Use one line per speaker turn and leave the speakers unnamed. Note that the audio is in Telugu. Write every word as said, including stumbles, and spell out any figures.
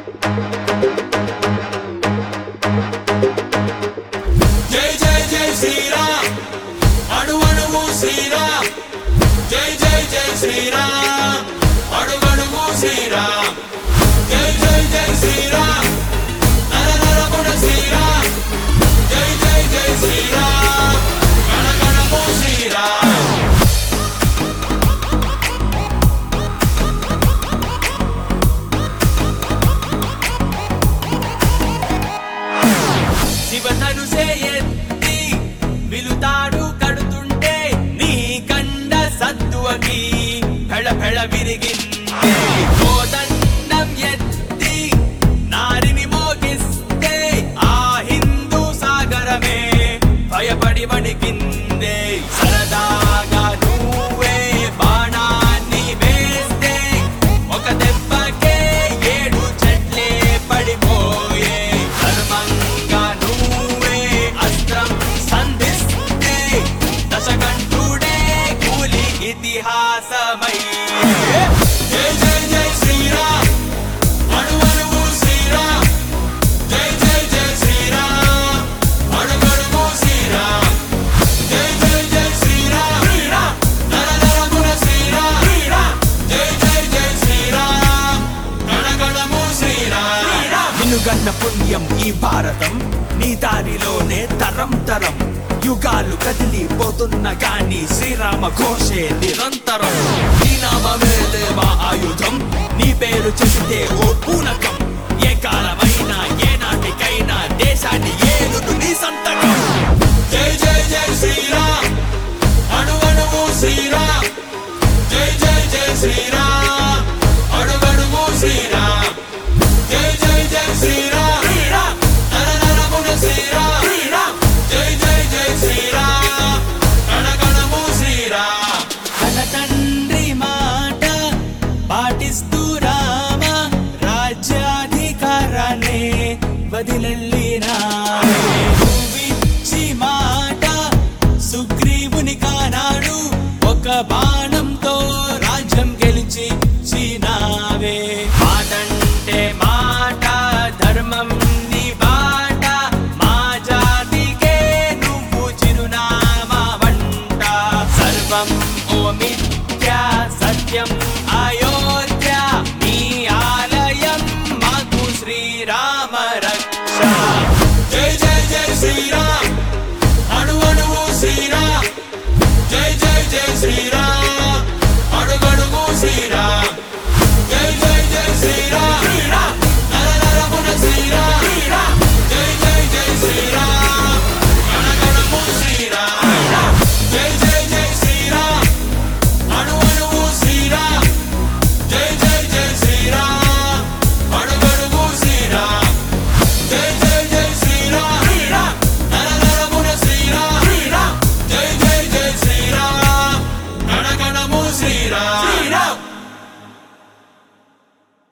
శ్రీరామ్ అడుగడుగు శ్రీరామ్ జై జై జై శ్రీరామ్ నర నరమున శ్రీరామ్ జై జై జై శ్రీరామ్ గణగణము శ్రీరామ్ శివధనుసే ఎత్తి విలుతాడు కడుతుంటే నీ కండ సత్తువకి ఫెళ ఫెళ విరిగిందే కోదండం ఎత్తి నారిని మోగిస్తే ఆ హిందూ సాగరమే భయపడి వణికిందే సరదాగా నువ్వే బాణాన్ని వేస్తే ఒక దెబ్బకే ఏడు చెట్లే పడిపోయే ధర్మంగా నువ్వే అస్త్రం సంధిస్తే దశకంఠుడే కూలి ఇతిహాసమై జై జై జై శ్రీరామ్ అడుగడుగు శ్రీరామ్ జై జై జై శ్రీరామ్ అడుగడుగు శ్రీరామ్ జై జై జై శ్రీరామ్ శ్రీరామ్ నర నరమున శ్రీరామ్ శ్రీరామ్ జై జై జై శ్రీరామ్ గణగణము శ్రీరామ్
నిన్నుగన్న పుణ్యం ఈ భారతం నీ దారిలోనే తరం తరం యుగాలు కదిలిపోతున్న గాని శ్రీరామ ఘోషే నిరంతరం నీ నామమే దేవా ఆయుధం నీ పేరు చెబితే ఓ పూనకం ఏ కాలమైనా ఏ నాటికైనా దేశాన్ని ఏలును నీ సంతకం
జై జై జై శ్రీరామ్ అడుగడుగు శ్రీరామ్ జై జై జై శ్రీరామ్ అడుగడుగు శ్రీరామ్ జై జై జై శ్రీరామ్ శ్రీరామ్ నర నరమున శ్రీరామ్ శ్రీరామ్ జై జై జై శ్రీరామ్ గణగణము శ్రీరామ్
తన తండ్రి మాట పాటిస్తూ రామ రాజ్యాధికారాన్ని వదిలెళ్ళినా నువ్విచ్చి మాట సుగ్రీవుని కానాడు ఒక బాణంతో రాజ్యం గెలిచి చీనావే మాటంటే మాట ధర్మం నీ బాట మా జాతికే నువ్వు చిరునామా వంట సర్వం ఓ మిథ్యా సత్యం